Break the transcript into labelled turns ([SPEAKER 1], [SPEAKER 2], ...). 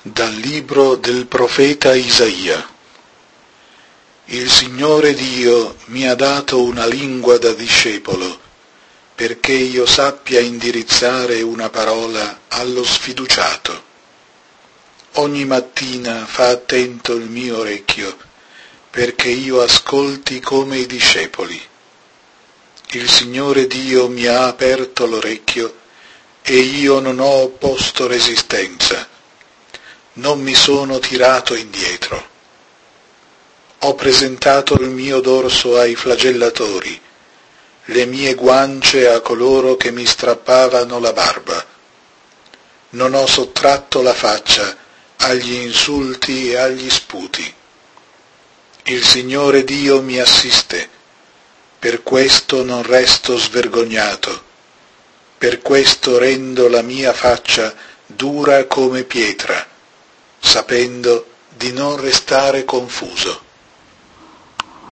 [SPEAKER 1] Dal libro del profeta Isaia. Il Signore Dio mi ha dato una lingua da discepolo, perché io sappia indirizzare una parola allo sfiduciato. Ogni mattina fa attento il mio orecchio, perché io ascolti come i discepoli. Il Signore Dio mi ha aperto l'orecchio, e io non ho opposto resistenza. Non mi sono tirato indietro. Ho presentato il mio dorso ai flagellatori, le mie guance a coloro che mi strappavano la barba. Non ho sottratto la faccia agli insulti e agli sputi. Il Signore Dio mi assiste, per questo non resto svergognato, per questo rendo la mia faccia dura come pietra, sapendo di non restare confuso.